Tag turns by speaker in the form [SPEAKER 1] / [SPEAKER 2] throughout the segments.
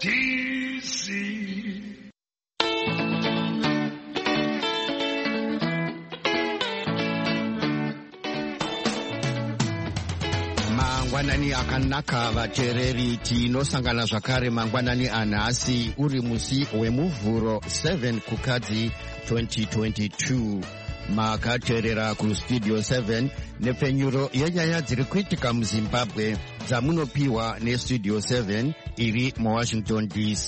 [SPEAKER 1] DC.
[SPEAKER 2] Mangwanani akanaka vateereri, tinosangana zvakare mangwanani anhasi uri musi wemuvhuro 7 kukadzi 2022. Makateerera kustudio 7 nepfenyuro yenyaya dziri kuitika muZimbabwe dzamunopiwa nestudio 7 iri muWashington DC.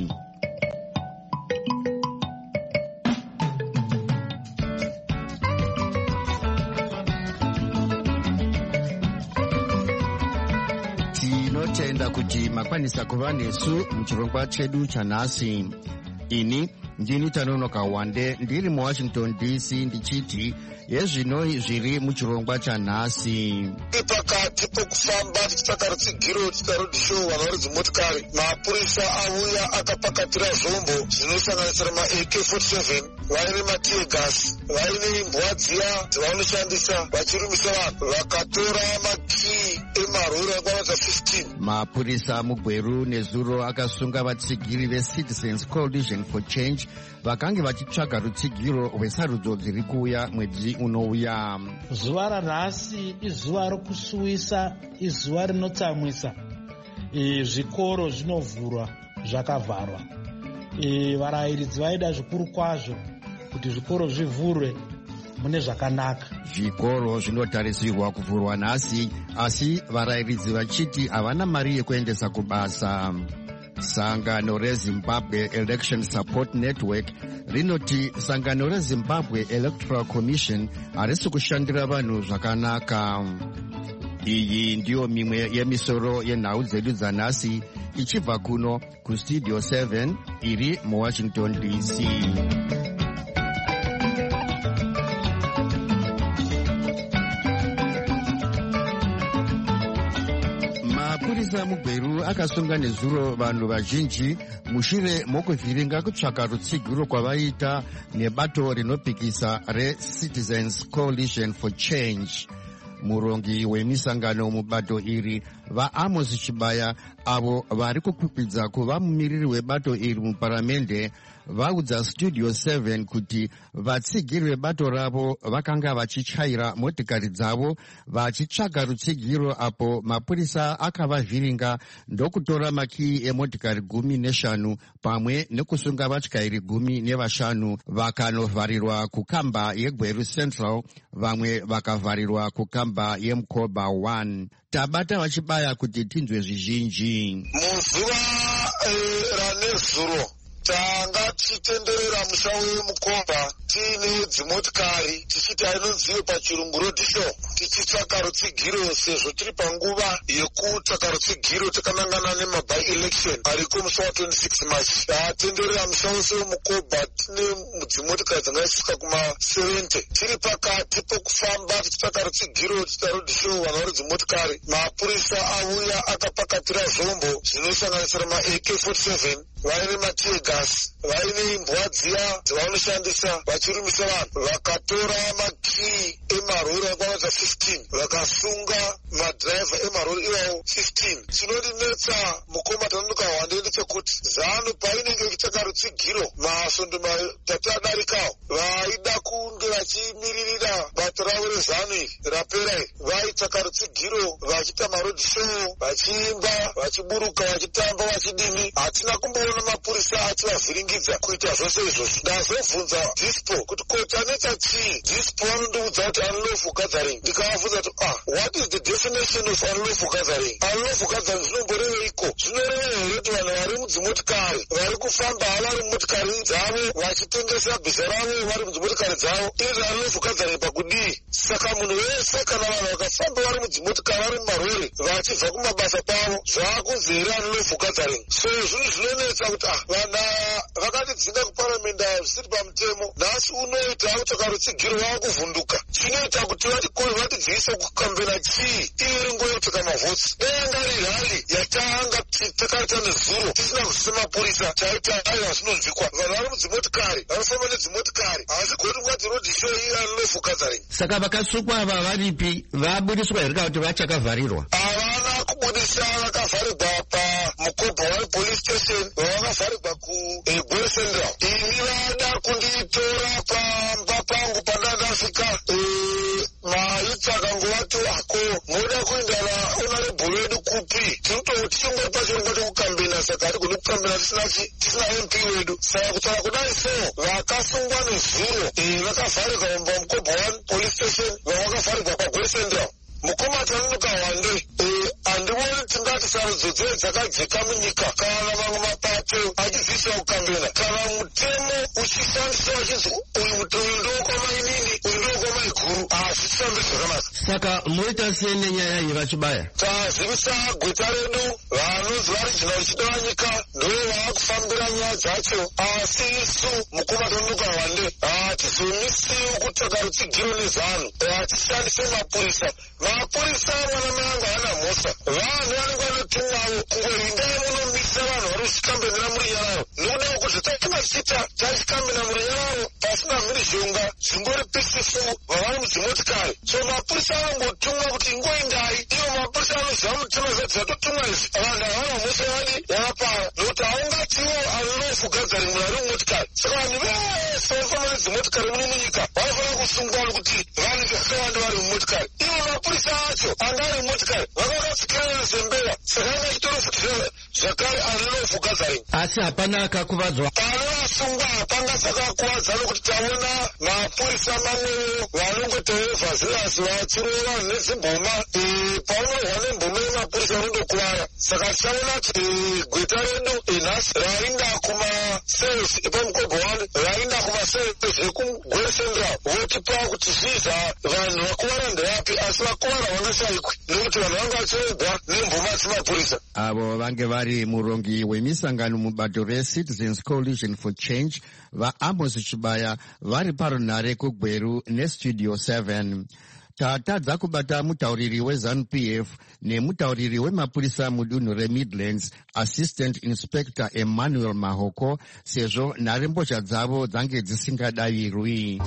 [SPEAKER 2] Tinotenda kuti makwanisa kuva nesu muchirongwa chedu chanhasi. Ini ndini Tanonoka Wande ndiri muWashington DC ndichiti yezvino zviri muchirongwa chanhasi.
[SPEAKER 3] Pakati pokufamba tichitsvaka rutsigiro titarodhisho vanhu vari dzimotikari, mapurisa auya akapakatira zvombo zvinosanganisira ma-AK-47 vaine matiye gasi, vaine imbwa dziya dzavanoshandisa vachirumisa vanhu, vakatora makiyi emarori akwanadza 15.
[SPEAKER 2] Mapurisa mugweru nezuro akasunga vatsigiri veCitizens Coalition for Change vakange vachitsvaga rutsigiro rwesarudzo dziri kuuya mwedzi unouya.
[SPEAKER 4] Zuva ranhasi izuva rokusuwisa, izuva rinotsamwisa. Zvikoro zvinovhurwa zvakavharwa. Varayiridzi vaida zvikuru kwazvo kuti zvikoro zvivhurwe mune zvakanaka.
[SPEAKER 2] Zvikoro zvinotarisirwa kuvhurwa nhasi, asi varayiridzi vachiti havana mari yekuendesa kubasa. Sangano reZimbabwe Election Support Network rinoti sangano reZimbabwe Electoral Commission harisi kushandira vanhu zvakanaka. Iyi ndiyo mimwe yemisoro yenhau dzedu dzanhasi ichibva kuno kustudio 7 iri muWashington DC. Mapurisa mugweru akasunga nezuro vanhu vazhinji mushure mokuvhiringa kutsvaka rutsigiro kwavaita nebato rinopikisa reCitizens Coalition for Change. Murongi wemisangano mubato iri vaAmos Chibaya, avo vari kukwikwidzwa kuva mumiriri webato iri muparamende, vaudza studio 7 kuti vatsigiri vebato ravo vakanga vachichaira motikari dzavo vachitsvaga rutsigiro apo mapurisa akavavhiringa ndokutora makiyi emotikari 15 pamwe nekusunga vatyairi 15 vakanovharirwa kukamba yeGweru Central, vamwe vakavharirwa kukamba yeMukoba 1. Tabata vachibaya kuti tinzwe zvizhinji.
[SPEAKER 3] Muzuva ranezuro tanga tichitenderera musha weMukoba tiine dzimotikari tichiti ainonziwe pachirungu road show, tichitsvaka rutsigiro sezvo tiri panguva yekutsvaka rutsigiro takanangana nemaby election ariko musi wa26 March. Tatenderera musha wese weMukoba tine dzimotikari dzingaisvika kuma-70. Tiri pakati pokufamba tichitsvaka rutsigiro tiita road show vanhu vari dzimotikari, mapurisa auya akapakatira zvombo zvinosanganisira ma-AK-47 vaine matiye gasi, vaine imbwa dziya dzavanoshandisa vachirumisa vanhu, vakatora makiyi emarori akwanadza 15 vakasunga madhiraivha emarori iwawo 15. Chinondinetsa mukoma Tanonoka Wande ndechekuti zano painenge ichitsvaka rutsigiro masvondo matatu adarikawo vaida kunge vachimiririra bato ravo rezano iri rapera iri, vaitsvaka rutsigiro vachiita maroad show, vachiimba, vachiburuka, vachitamba, vachidini. Hatina kumboona mapurisa achivavhiringidza kuita zvose izvozvo. Ndazobvunza Dispo kuti koti anetsa chii. Dispo vanondiudza kuti unlawful gathering. Ndikavabvunza kuti what is the definition of unlawful gathering? Unlawful gathering zvinomboreveiko? Zvinoreva here kuti vanhu vari mudzimotikari vari kufamba havari mumotikari dzavo vachitengesa bhiza ravo vari mudzimotikari dzavo, iri unlawful gathering pakudii? Saka munhu wese kana vanhu vakafamba vari mudzimotikari vari mumarori vachibva kumabasa kwavo zvaakunzi here unlawful gathering. So zvinhu zvinonetsa kuti vanhu vakatidzinga kuparamende zvisiri pamutemo, nhasi unoita kutsvaka rutsigiro vava kuvhunduka. Chinoita kuti vatidzivise kukambena chii? Iri nguva yekutsvaka mavhotsi. Danga rihali yatanga takaita nezuro tisina kuzvisa mapurisa taita aiwa zvinonzwikwa. Vanhu vari mudzimotikari vanofamba nedzimotikari hasi goti ngati road show iri unlawful gathering.
[SPEAKER 2] Saka vakasukwa ava varipi? Vabudiswa here kana kuti vachakavharirwa?
[SPEAKER 3] Havana kubudisa, vakavharirwa Mukobhawani Police Station vavakavharirwa kuGwere Central. Ini vada kunditora pamba pangu pandandasvika mayuts akangovati ako moda kuendana honorable wedu kupi tichongori pachirongwa chekukambena saka hatigoni kukambena tisina MP wedu saka kutaura kudai so vakasungwa nezuro vakavharirwa pamukobhawani Police Station vavakavharirwa paGwere Central. Mukomata anonoka Hwande handioni tingati sarudzo dzinenge dzakadzika munyika kana mamwe mapato achiziviswa kukambena kana mutemo uchishandiswa vachinzi uyu ndokwamainini uyu ndokwamaiguru hazvifambi zvakanaka.
[SPEAKER 2] Saka moita sei nenyaya iyi vachibaya?
[SPEAKER 3] Tazivisa gweta redu vanonzi varijina vachida vanyika ndo vaakufambira nyaya dzacho asi isu mukomata anonoka Hwande hatizomisiwo kutsvaga rutsigiro nezano hatishandise mapurisa. Mapurisa mwana mangu hana mhosva. Vanhu vanenge vanotumwawo kungoindai munomisa vanhu vari kuchikambenzera muri nyararo. Nokuda kuti zvatakanga tichita tachikambena muri nyararo pasina mhirizhonga zvimbori peaceful vavari mudzimotikari. So mapurisa anongotumwa kuti ingoindai. Ivo mapurisa anoziva mutima zati zvatotumwa izvi vanhu havana mhosva vadi yakapara. Nokuti haungatiwo anonofu gadzari munhu ari mumotikari. Saka vanhu vese vanofamba nedzimotikari muno munyika vanofanira kusungwa kuti vanhu vakawanda vari mumotikari. Ivo mapurisa acho anga ari mumotikari vakakatsikira nezembera saka anga achitoro futi zvakare anonofu gadzari.
[SPEAKER 2] Asi hapana akakuvadzwa.
[SPEAKER 3] Panovasungwa hapanga sakakuvadza nokuti taona mapurisa mamwewo vanongoteereva zirasi vatsirowa vanhu nezimboma paunorwa nemboma yemapurisa vanondokuvara. Saka tichaona kuti gweta redu nhasi rainda kumasales epamukobhawani rainda kumasales ekuGwere Central votipa kuti zviza vanhu vakuvara ndevapi asi vakuvara vangashaikwi nokuti vanhu vanga vachiregwa nemboma dzemapurisa.
[SPEAKER 2] Avo vange vari murongi wemisangano mubato reCitizens Coalition for Change vaAmos Chibaya vari parunhare kuGweru neStudio 7. Tatadza kubata mutauriri weZANU-PF nemutauriri wemapurisa mudunhu reMidlands Assistant Inspector Emmanuel Mahoko sezvo nharembozha dzavo dzange dzisingadayirwi.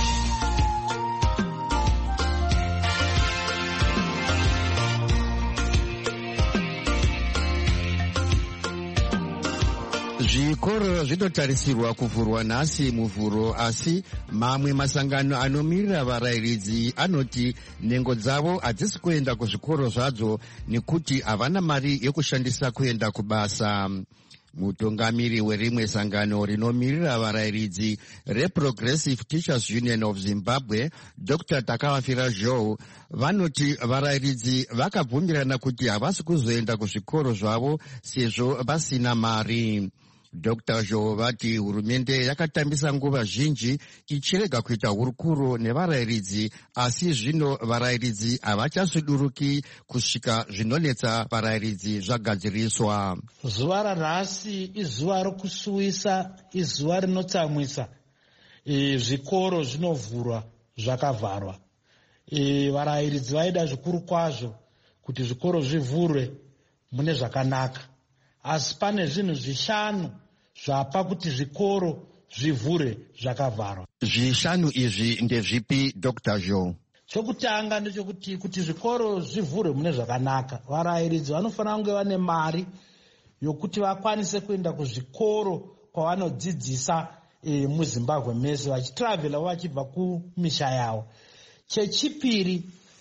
[SPEAKER 2] Zvikoro zvinotarisirwa kuvhurwa nhasi muvhuro asi mamwe masangano anomirira varayiridzi anoti nhengo dzavo hadzisi kuenda kuzvikoro zvadzo nekuti havana mari yokushandisa kuenda kubasa. Mutungamiri werimwe sangano rinomirira varayiridzi reProgressive Teachers Union of Zimbabwe Dr. Takavafira Joe vanoti varayiridzi vakabvumirana kuti havasi kuzoenda kuzvikoro zvavo sezvo vasina mari. Dr. Joe vati hurumende yakatambisa nguva zhinji ichirega kuita hurukuro nevarayiridzi asi zvino varayiridzi havachasuduruki kusvika zvinonetsa varayiridzi zvagadziriswa.
[SPEAKER 4] Zuva ranhasi izuva rokusuwisa, izuva rinotsamwisa. Zvikoro zvinovhurwa zvakavharwa. Varayiridzi vaida zvikuru kwazvo kuti zvikoro zvivhurwe mune zvakanaka. Asi pane zvinhu zvishanu zvapa kuti zvikoro zvivhure zvakavharwa.
[SPEAKER 2] Zvishanu izvi ndezvipi Dr. Joe?
[SPEAKER 4] Chokutanga ndechekuti kuti zvikoro zvivhurwe mune zvakanaka, varayiridzi vanofanira kunge vane mari yokuti vakwanise kuenda kuzvikoro kwavanodzidzisa muZimbabwe mese vachitravhela vachibva kumisha yavo. Chechipiri,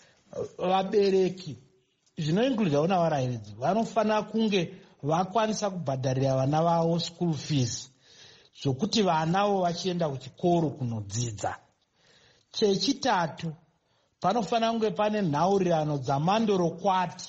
[SPEAKER 4] vabereki zvinoinkludhawo navarayiridzi vanofanira kunge vakwanisa kubhadharira vana vavo school fees zvokuti vanavo vachienda kuchikoro kunodzidza. Chechitatu, panofanira kunge pane nhaurirano dzamandorokwati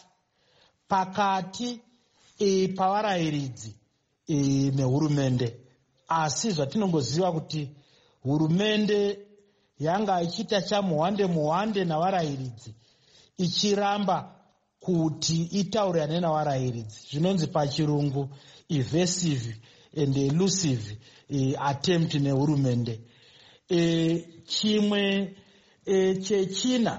[SPEAKER 4] pakati pavarayiridzi nehurumende. Asi zvatinongoziva kuti hurumende yanga ichiita chamuhwande navarayiridzi ichiramba kuti itaurirane navarayiridzi, zvinonzi pachirungu evasive and elusive attempt nehurumende. Chimwe chechina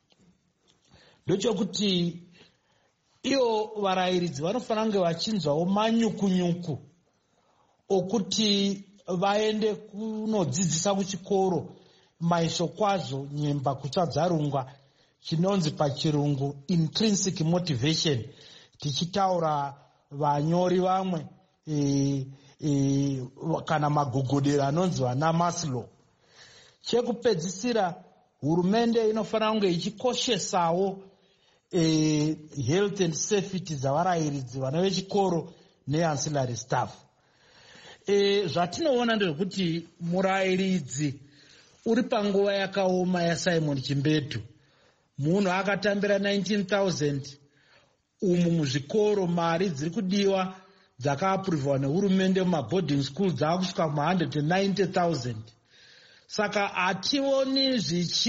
[SPEAKER 4] ndochokuti ivo varayiridzi vanofanira kunge vachinzwawo manyukunyuku okuti vaende kunodzidzisa kuchikoro maisho kwazvo nyemba kuchadzarungwa, chinonzi pachirungu intrinsic motivation, tichitaura vanyori vamwe kana magogodero anonzi vana Maslow. Chekupedzisira, hurumende inofanira kunge ichikoshesawo health and safety dzavarairidzi vana vechikoro neancillary staff. Zvatinoona ndezvekuti murairidzi uri panguva yakaoma yaSimon Chimbetu, munhu akatambira 19,000 umu muzvikoro. Mari dziri kudiwa dzakaapuruvhwa nehurumende mumaboarding school dzaakusvika kuma190,000. Saka hationi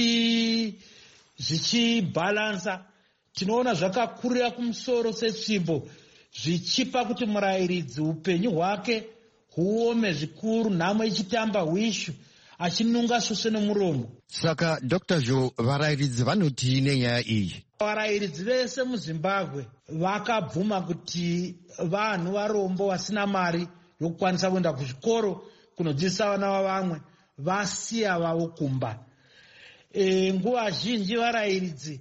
[SPEAKER 4] zvichibhalansa. Tinoona zvakakurira kumusoro setsvimbo, zvichipa kuti murairidzi upenyu hwake huome zvikuru, nhamo ichitamba hwishu achinunga svosve nemuromo.
[SPEAKER 2] Saka Dr. Jo, varairidzi vanoti nenyaya iyi?
[SPEAKER 4] Varairidzi vese muZimbabwe vakabvuma kuti vanhu varombo vasina mari yokukwanisa kuenda kuzvikoro kunodzidzisa vana vavamwe, vasiya vavo kumba. Nguva zhinji varairidzi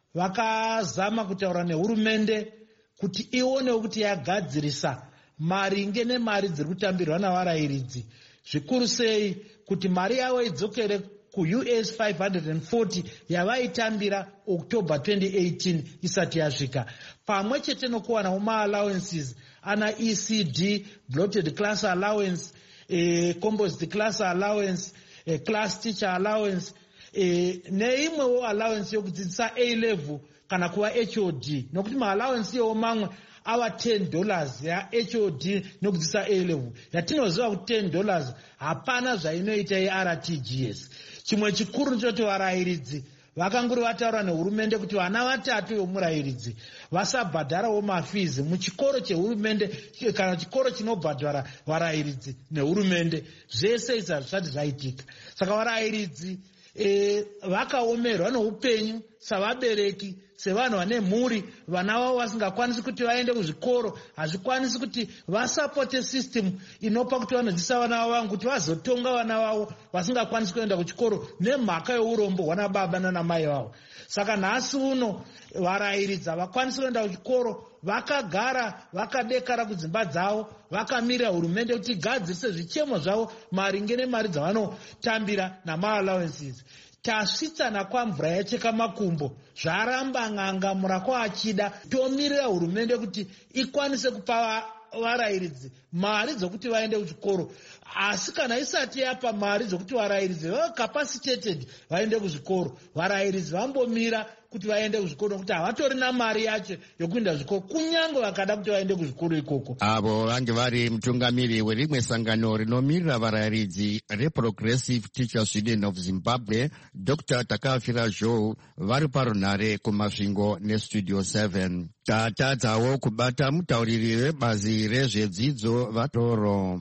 [SPEAKER 4] vakazama kutaura nehurumende kuti ionewo kuti yagadzirisa maringe nemari dziri kutambirwa navarairidzi, zvikuru sei kuti mari yavo idzokere kuUS 540 yavaitambira October 2018 isati yasvika, pamwe chete nokuwanawo maallowances ana ECD, bloated class allowance, composite class allowance, class teacher allowance, neimwewo allowance yokudzidzisa A-level kana kuva HOD, nokuti maallowance iwo mamwe ava $10 yaHOD nokudzidzisa A-level. Yatinoziva kuti $10 hapana zvainoita yeRTGS. Chimwe chikuru ndechoti varairidzi vakanguri vataura nehurumende kuti vana 3 vomurairidzi vasabhadharawo mafizi muchikoro chehurumende kana chikoro chinobhadhara varairidzi nehurumende. Zvese izvi hazvisati zvaitika. Saka varairidzi vakaomerwa neupenyu savabereki, sevanhu vane mhuri, vana vavo vasingakwanisi kuti vaende kuzvikoro, hazvikwanisi kuti vasapote system inopa kuti vanodzidzisa vana vavo kuti vazotonga vana vavo vasingakwanisi kuenda kuchikoro nemhaka yeurombo hwana baba nana mai vavo. Saka nhasi uno varairidzi havakwanisi kuenda kuchikoro, vakagara vakadekara kudzimba dzavo, vakamirira hurumende kuti igadzirise zvichemo zvavo maringe nemari dzavanotambira namaallowances. Tasvitsana kwamvura yacheka makumbo, zvaramba ng'anga kwachida. Tomirira hurumende kuti ikwanise kupa varairidzi mari dzokuti vaende kuchikoro, asi kana isati yapa mari dzokuti varairidzi vacapacitated vaende kuzvikoro, varairidzi vambomira kuti vaende kuzvikoro nokuti havatorina mari yacho yokuenda kuzvikoro, kunyange vakada kuti vaende kuzvikoro ikoko.
[SPEAKER 2] Avo vange vari mutungamiri werimwe sangano rinomirira varairidzi reProgressive Teachers Union of Zimbabwe, Dr. Takafira Jo, vari parunhare kumasvingo neStudio 7. Tatadzawo kubata mutauriri webazi rezvedzidzo vatoro.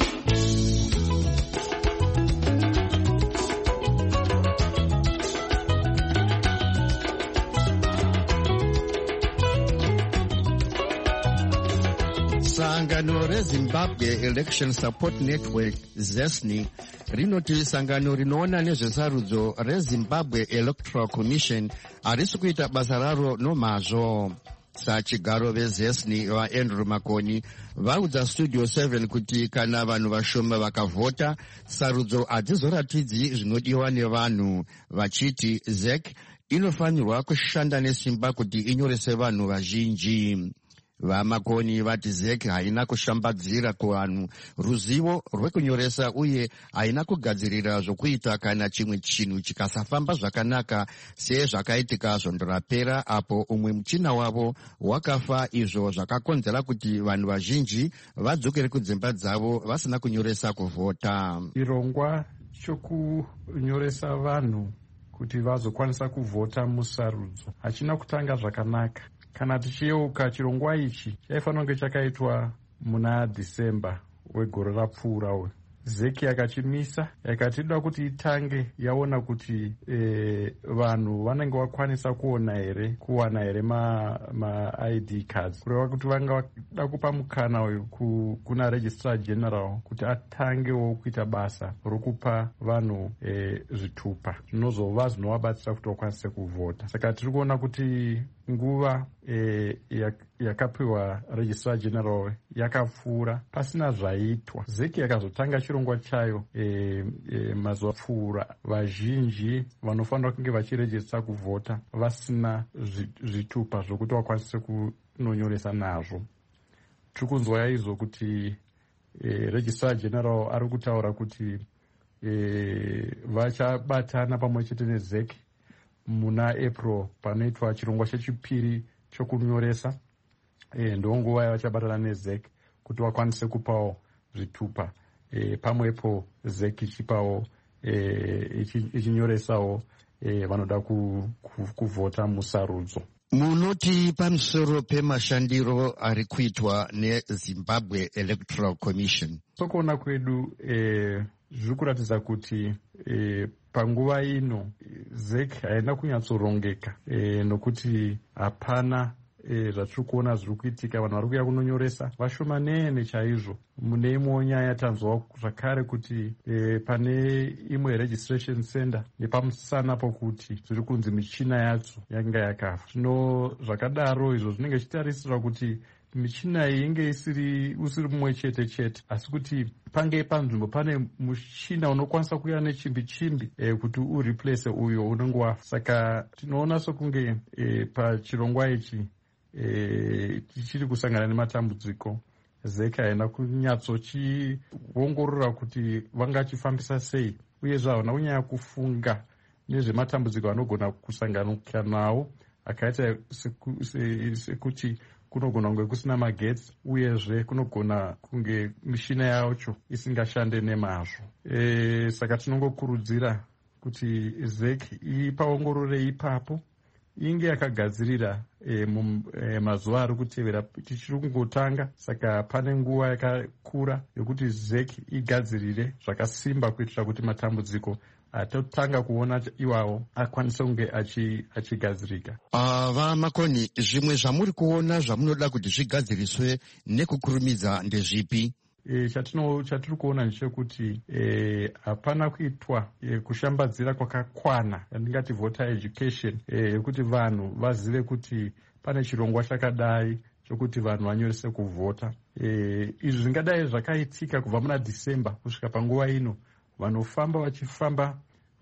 [SPEAKER 2] Sangano reZimbabwe Election Support Network ZESNI rinoti sangano rinoona nezvesarudzo reZimbabwe Electoral Commission harisi kuita basa raro nomazvo. Sachigaro vezesni vaAndrew Makoni vaudza Studio 7 kuti kana vanhu vashoma vakavhota, sarudzo hadzizoratidzi zvinodiwa nevanhu, vachiti ZEC inofanirwa kushanda nesimba kuti inyorese vanhu vazhinji. VaMakoni vati ZEC haina kushambadzira kuvanhu ruzivo rwekunyoresa uye haina kugadzirira zvokuita kana chimwe chinhu chikasafamba zvakanaka sezvakaitika zvondo rapera apo umwe muchina wavo wakafa, izvo zvakakonzera kuti vanhu vazhinji vadzokere kudzimba dzavo vasina kunyoresa kuvhota.
[SPEAKER 1] Chirongwa chokunyoresa vanhu kuti vazokwanisa kuvhota musarudzo hachina kutanga zvakanaka. Kana tichiyeuka, chirongwa ichi chaifanira kunge chakaitwa muna Dhisemba wegore rapfuura. ZEC yakachimisa, yakatida kuti itange yaona kuti vanhu vanenge vakwanisa kuwana here ma-ID cards, kureva kuti vanga vada kupa mukana kuna Registrar General kuti atangewo kuita basa rokupa vanhu zvitupa zvinova zvinovabatsira kuti vakwanise kuvhota. Saka tiri kuona kuti nguva yakapiwa registrar general yakapfuura pasina zvaitwa. ZEC yakazotanga chirongwa chayo mazuva apfuura. Vazhinji vanofanira kunge vachirejista kuvhota vasina zvitupa zvokuti vakwanise kunonyoresa nazvo. Tiri kunzwa izvo kuti registrar general ari kutaura kuti vachabatana pamwe chete neZEC muna April panoitwa chirongwa chechipiri chokunyoresa. Ndonguva yavachabatana neZEC kuti vakwanise kupawo zvitupa, pamwepo ZEC ichipawo ichinyoresawo vanoda kuvhota musarudzo.
[SPEAKER 2] Munoti pamusoro pemashandiro ari kuitwa neZimbabwe Electoral Commission?
[SPEAKER 1] Sokuona kwedu zviri kuratidza kuti panguva ino ZEC haina kunyatsorongeka, nokuti hapana zvatiri kuona zviri kuitika. Vanhu vari kuuya kunonyoresa vashomanene chaizvo. Mune imwewo nyaya tanzwa zvakare kuti pane imwe registration center nepamusana pokuti zviri kunzi michina yacho yanga yakafa. Zvino zvakadaro izvo zvinenge zvichitarisirwa kuti michina iyi inge usiri mumwe chete chete, asi kuti pange panzvimbo pane muchina unokwanisa kuuya nechimbi kuti ureplace uyo unenge wafa. Saka tinoona sokunge pachirongwa ichi tichiri kusangana nematambudziko. ZEC haina kunyatsochiongorora kuti vangachifambisa sei, uyezve havana kunyanya kufunga nezvematambudziko anogona kusanganika nawo, akaita sekuti kunogona kunge kusina magetsi, uyezve kunogona kunge mishina yacho isingashande nemazvo. Saka tinongokurudzira kuti ZEC ipaongorore ipapo, inge yakagadzirira mazuva ari kutevera. Tichiri kungotanga, saka pane nguva yakakura yokuti ZEC igadzirire zvakasimba kuitira kuti matambudziko atotanga kuona iwawo akwanise kunge achigadzirika.
[SPEAKER 2] Vamakoni, zvimwe zvamuri kuona zvamunoda kuti zvigadziriswe nekukurumidza ndezvipi?
[SPEAKER 1] Chatiri kuona ndechekuti hapana kuitwa kushambadzira kwakakwana, ndingati voter education, yekuti vanhu vazive kuti pane chirongwa chakadai chokuti vanhu vanyorese kuvhota. Izvi zvingadai zvakaitika kubva muna December kusvika panguva ino. Vanofamba vachifamba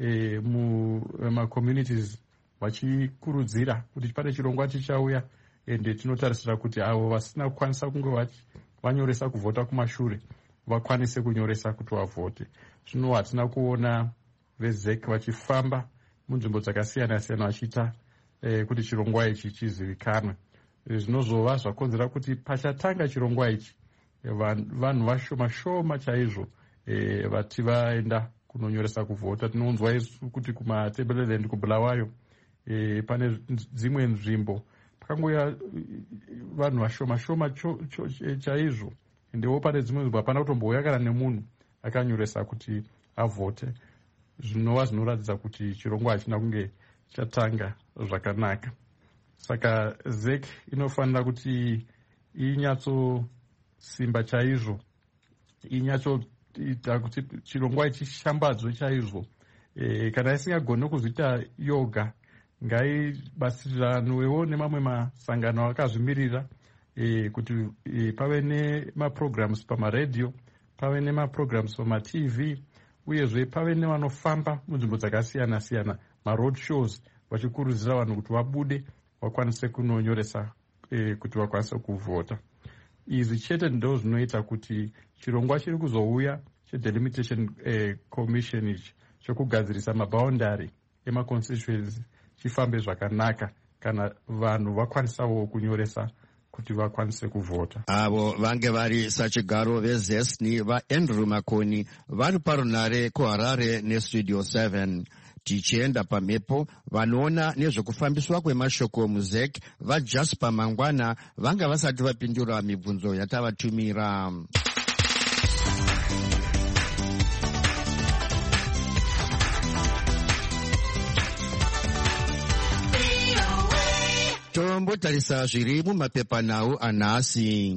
[SPEAKER 1] mumacommunities vachikurudzira kuti pane chirongwa chichauya, ende tinotarisira kuti avo vasina kukwanisa kunge vanyoresa kuvhota kumashure vakwanise kunyoresa kuti vavhote. Zvino hatina kuona veZEC vachifamba munzvimbo dzakasiyana siyana vachiita kuti chirongwa ichi chizivikanwe. Zvinozova zvakonzera kuti pachatanga chirongwa ichi vanhu vashoma chaizvo vati vaenda kunonyoresa kuvhota. Tinonzwa kuti kumaTebeleland kuBulawayo pane dzimwe nzvimbo pakangoya vanhu vashoma chaizvo, endewo pane dzimwe nzvimbo hapana kutombouya kana nemunhu akanyoresa kuti avhote. Zvinova zvinoratidza kuti chirongwa hachina kunge chatanga zvakanaka. Saka ZEC inofanira kuti inyatsosimba chaizvo, inyatsoita kuti chirongwa ichi shambadzwe chaizvo. Kana isingagoni kuzviita yoga, ngaibatsiriranewo nemamwe masangano akazvimirira kuti pave nemaprograms pamaredhiyo, pave nemaprograms pamaTV, uyezve pave nevanofamba munzvimbo dzakasiyana siyana, maroad shows, vachikurudzira vanhu kuti vabude vakwanise kunonyoresa kuti vakwanise kuvhota. Izvi chete ndo zvinoita kuti chirongwa chiri kuzouya chedelimitation commission ichi chokugadzirisa maboundary emaconstituency chifambe zvakanaka, kana vanhu vakwanisawo kunyoresa kuti vakwanise kuvhota.
[SPEAKER 2] Avo vange vari sachigaro veZESNI vaAndrew Makoni vari parunare kuHarare neStudio 7. Tichienda pamhepo, vanoona nezvekufambiswa kwemashoko muZEC vaJasper Mangwana vanga vasati vapindura mibvunzo yatavatumira. Tombotarisa zviri mumapepanhau anhasi.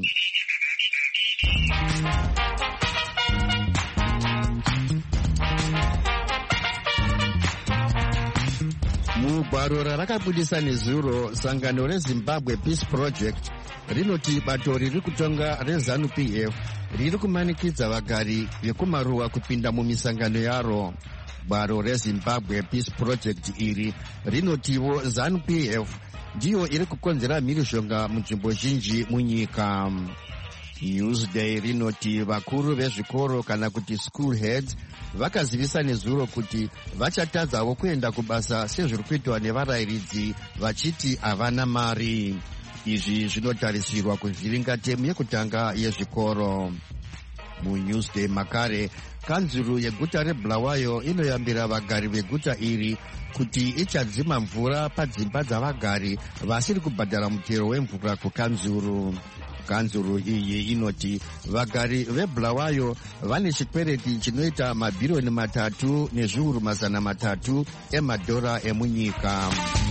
[SPEAKER 2] Mugwa gwaro rarakabudisa nezuro sangano rezimbabwe peace project rinoti bato riri kutonga rezanu-pf riri kumanikidza vagari vekumaruwa kupinda mumisangano yaro. Gwaro rezimbabwe peace project iri rinotivo zanu-pf ndiyo iri kukonzera mhirizhonga munzvimbo zhinji munyika. Newsday rinoti vakuru vezvikoro kana kuti school heads vakazivisa nezuro kuti vachatadzavo kuenda kubasa sezviri kuitwa nevarayiridzi vachiti havana mari. Izvi zvinotarisirwa kuvhiringa temu yekutanga yezvikoro. MuNewsday makare, kanzuru yeguta reBulawayo inoyambira vagari veguta iri kuti ichadzima mvura padzimba dzavagari vasiri kubhadhara mutero wemvura kukanzuru. Kanzuru iyi inoti vagari veBulawayo vane chikwereti chinoita mabhiriyoni 3 nezviuru 300 emadhora emunyika.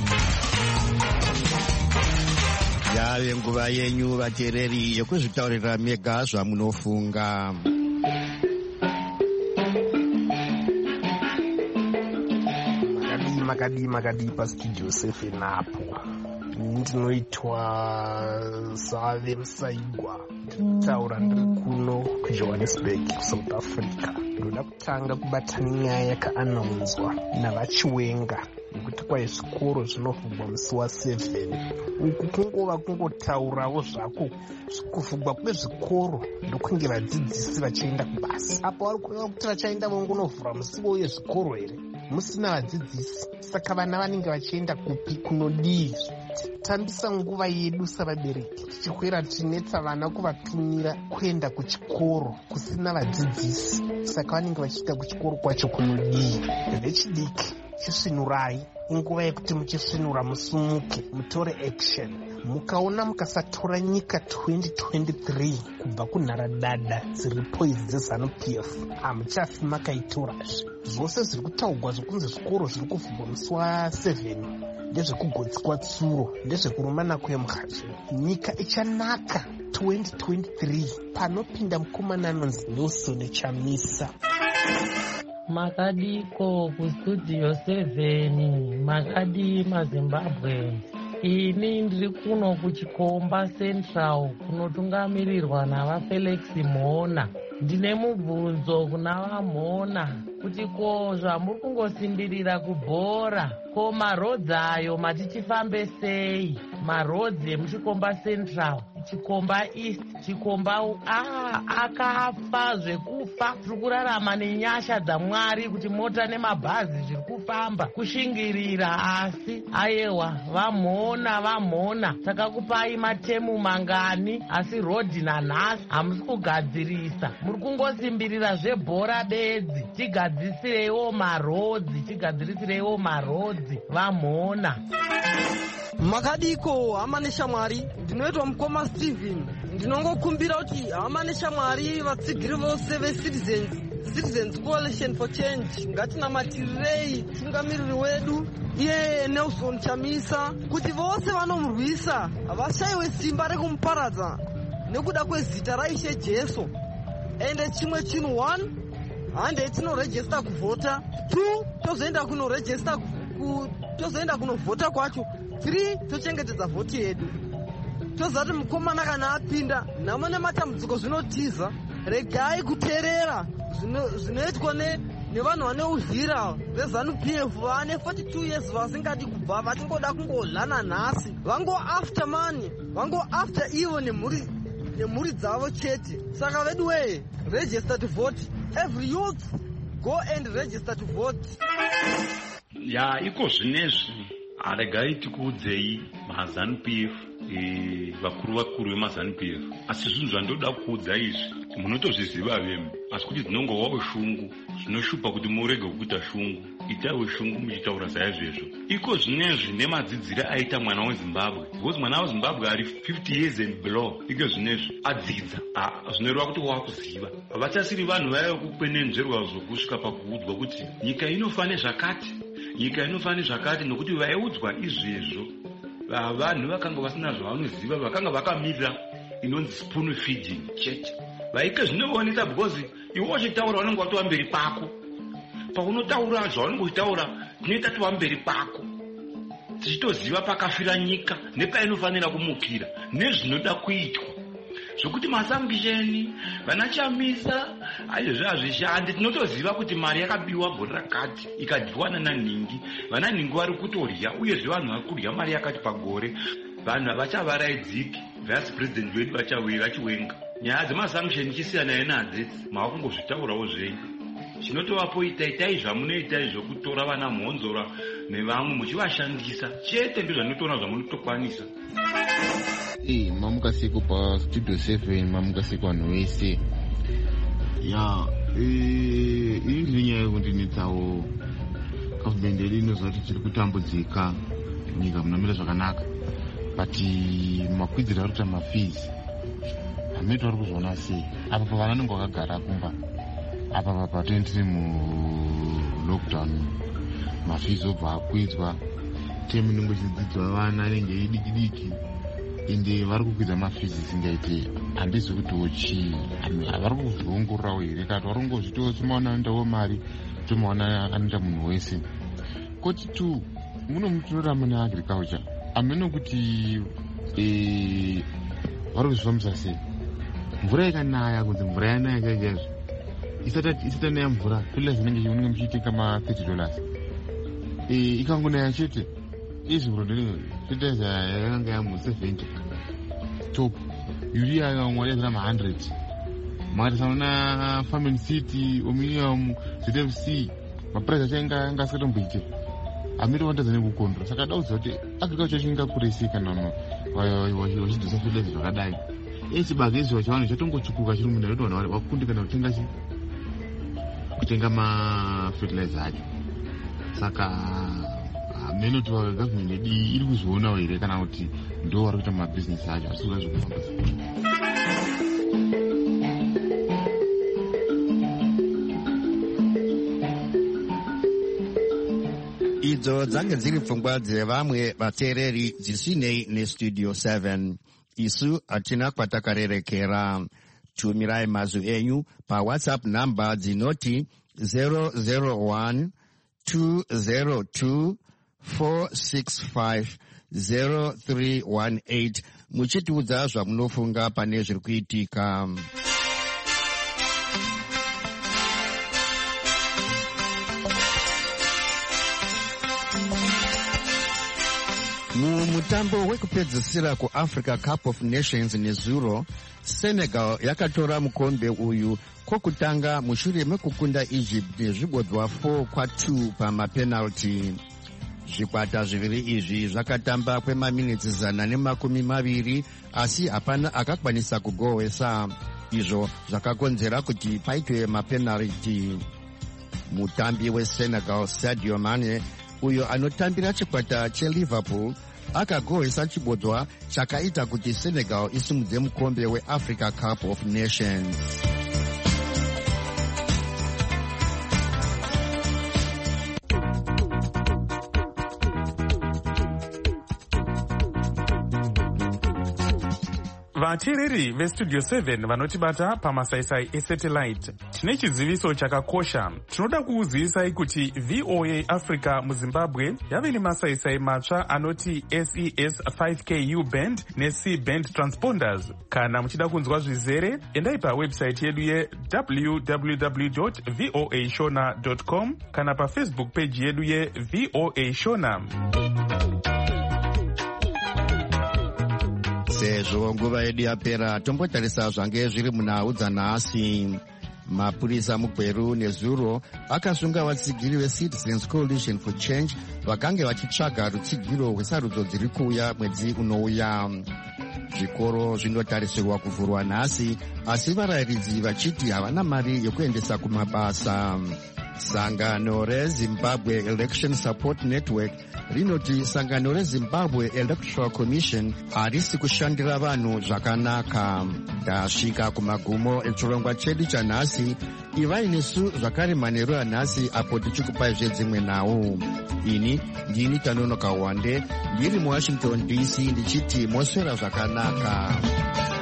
[SPEAKER 2] Yave nguva yenyu vateereri yekuzvitaurira mega zvamunofunga.
[SPEAKER 5] Makadi pastudio 7 apo. Ndinoitwa Zave Musaigwa. Ndinotaura ndiri kuno kuJohannesburg, South Africa. Ndoda kutanga kubatana nyaya yakaanaunzwa navachiwenga nekuti kwai zvikoro zvinovhurwa musi wa7. Uku kungova kungotaurawo zvako kuvhurwa kwezvikoro ndokunge vadzidzisi vachienda kubasa. Apo vari kureva kuti vachaenda vongonovhura musi wouye zvikoro here musina vadzidzisi. Saka vana vanenge vachienda kupi kunodii? Tambisa nguva yedu savabereki tichikwira tichinetsa vana kuvatumira kuenda kuchikoro kusina vadzidzisi. Saka vanenge vachiita kuchikoro kwacho kunodii? Vechidiki, chisvinurai. Inguva yekuti muchisvinura musumuke, mutore action. Mukaona mukasatora nyika 2023 kubva kunharadada dziripo idzi dzeZanu-PF, hamuchafi makaitorazve. Zvose zviri kutaurwa zvokunzi zvikoro zviri kuvhurwa musi wa7 ndezvekugotswa tsuro, ndezvekurumana kwemukhacho. Nyika ichanaka 2023 panopinda mukomana anonzi Nelson Chamisa.
[SPEAKER 6] Makadiko kustudio 7, makadi maZimbabwe. Ini ndiri kuno kuchikomba Central kunotungamirirwa navaFelix Mhona. Ndine mubvunzo kuna vaMhona kuti ko zvamuri kungosimbirira kubhora, ko marodzi ayo matichifambe sei? Marodzi emuchikomba Central, Chikomba East, Chikomba akafa zvekufa. Tiri kurarama nenyasha dzaMwari kuti mota nemabhazi zviri kufamba kushingirira, asi ayewa vaMhona takakupai matemu mangani asi rodhi nanhasi hamusi kugadzirisa. Muri kungosimbirira zvebhora bedzi. Tigadzirisireiwo marodzi vaMhona.
[SPEAKER 7] Makadiko hama neshamwari, ndinoitwa mukoma Steven. Ndinongokumbira kuti hama neshamwari vatsigiri vose veCitizens Coalition for Change ngatinamatirei tungamiriri wedu iye Nelson Chamisa kuti vose vanomurwisa vashayiwe simba rekumuparadza nekuda kwezita raIshe Jesu. Ende chimwe chinhu 1, hande tinorejesta kuvhota. 2, tozoenda kunovhota kwacho. 3, tochengetedza vhoti yedu. Tozati mukomana kana apinda nhamo nematambudziko zvinotiza, regai kuteerera zvinoitwa nevanhu vane uzhira veZanu-PF vane 42 years vasingadi kubva, vachingoda kungodla nanhasi. Vango after money, vango after ivo nemhuri dzavo chete. Saka vedu weye, register to vote. Every youth go and register to vote.
[SPEAKER 8] Ya iko zvinezvi aregai tikuudzei maZanu-PF, vakuru vemaZanu-PF. Asi zvinhu zvandoda kuudza izvi munotozviziva vemu, asi kuti dzinongovawo shungu. Zvinoshupa kuti murege kuita shungu. Itaiwo shungu muchitaura saizvezvo. Iko zvinezvi nemadzidzire aita mwana weZimbabwe, because mwana weZimbabwe ari 50 years and below. Iko zvinezvi adzidza, zvinoreva kuti wakuziva. Vachasiri vanhu vaiva kukwenenzverwa zvokusvika pakuudzwa kuti nyika inofane zvakati, nokuti vaiudzwa izvezvo vanhu vakanga vasina zvavanoziva, vakanga vakamirira inonzi spoon feeding church. Vaike zvinoonesa because iwe wachitaura vanenge watova mberi kwako. Paunotaura zvavanenge uchitaura zvinoita tova mberi kwako. tichitoziva pakafira nyika nepainofanira kumukira nezvinoda kuitwa, zvokuti masangisheni vana Chamisa aizvo hazvishandi. Tinotoziva kuti mari yakabiwa gore rakati ikadyiwana naNhingi, vana Nhingi vari kutorya, uyezve vanhu vari kurya mari yakati pagore. Vanhu havachavaraidziki, vice president vedu vachiwenga. Nyaya dzemasangisheni chisiyana nadzo, mava kungozvitaurawo zvenyu. Chinotovapo itai zvamunoitai zvokutora vana mhonzora nevamwe muchivashandisa chete, ndozvanotoona zvamunotokwanisa.
[SPEAKER 9] Mamukasiko pa Studio 7, mamukasiko vanhu vese. Iri nenyaya yekundinetsawo government yedu inoziva kuti tiri kutambudzika, nyika munomira zvakanaka, but makwidziro ari kuita mafees hameti vari kuzviona sei. Apa pavana vanenge vakagara kumba apa patendiri mu-lockdown, mafees obva akwidzwa, temu inenge ichidzidzwa vana inenge idiki-diki, ende vari kukwidza mafees isingaite. Handisi kutiwo chii, vari kuzviongorerawo here kati vari kungozvitiwo timaona anoitawo mari, timaona anoita munhu wese. Koti tu munomutorera mune agriculture amene kuti vari kuzvifambisa sei. Mvura ikanaya kunzi mvura yanaya chaizvo, isatanaya mvura fertilizer inenge unenge muchiitenga ma$30, ikangonaya chete izvuro fertilizer yakanga yamu70 top, urea yakamwariazira ma100, makatasana farming city, ominium, ZFC, maprice achainga asingatomboite hamiri wandadza nekukondwa. Saka daudzwa kuti agriculture chingakuresi kana wachidzisa fertilizer zvakadai. Chibage izvo chavanhu chatongochukuka chiri munda, yotoona vari vakundikana kutenga mafertilizer acho. Saka hamene kuti government yedu iri kuzvionawo here kana kuti ndo vari kuita mabhizinesi acho asikuda zvekufamba sei.
[SPEAKER 2] Idzo dzange dziri pfungwa dzevamwe vateereri dzisinei neStudio 7. Isu hatina kwatakarerekera. Tumirai mazwi enyu paWhatsApp namba dzinoti 001 202 465 0318 muchitiudza zvamunofunga pane zviri kuitika. Mumutambo wekupedzisira kuAfrica Cup of Nations nezuro, Senegal yakatora mukombe uyu kwokutanga mushure mekukunda Egypt nezvibodzwa 4-2 pamapenalty. Zvikwata zviviri izvi zvakatamba kwemaminitsi 120 asi hapana akakwanisa kugohwesa. Izvo zvakakonzera kuti paitwe mapenalty. Mutambi weSenegal Sadio Mane, uyo anotambira chikwata cheLiverpool, akagohwesa chibodzwa chakaita kuti Senegal isimudze mukombe weAfrica Cup of Nations.
[SPEAKER 10] vateereri veStudio 7 vanotibata pamasaisai esatellite, tine chiziviso chakakosha. Tinoda kuuzivisai kuti VOA Africa muZimbabwe yave nemasaisai matsva anoti SES 5Ku band neC band transponders. Kana muchida kunzwa zvizere, endai pawebsite yedu ye www.voashona.com kana pafacebook page yedu yeVOA Shona.
[SPEAKER 2] Sezvo nguva yedu yapera, tombotarisa zvange zviri munhau dzanhasi. Mapurisa mugweru nezuro akasunga vatsigiri veCitizens Coalition for Change vakange vachitsvaga rutsigiro rwesarudzo dziri kuuya mwedzi unouya. Zvikoro zvinotarisirwa kuvhurwa nhasi, asi varayiridzi vachiti havana mari yekuendesa kumabasa. Sangano reZimbabwe Election Support Network rinoti sangano reZimbabwe Electoral Commission harisi kushandira vanhu zvakanaka. Tasvika kumagumo echirongwa chedu chanhasi. Ivai nesu zvakare manheru anhasi apo tichikupai zvedzimwe nhau. Ini ndini Tanonoka Wande, ndiri muWashington DC ndichiti moswera zvakanaka.